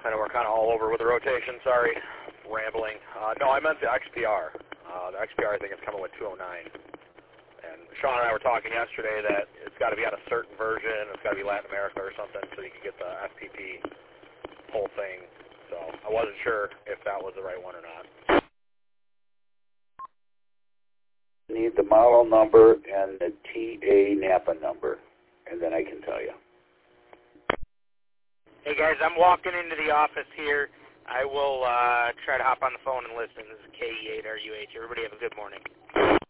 I know we're kind of all over with the rotation. Sorry, rambling. No, I meant the XPR. The XPR, I think, is coming with 209. And Sean and I were talking yesterday that it's got to be on a certain version. It's got to be Latin America or something so you can get the FPP whole thing. So I wasn't sure if that was the right one or not. Need the model number and the TA Napa number, and then I can tell you. Hey guys, I'm walking into the office here. I will try to hop on the phone and listen. This is KE8RUH. Everybody have a good morning.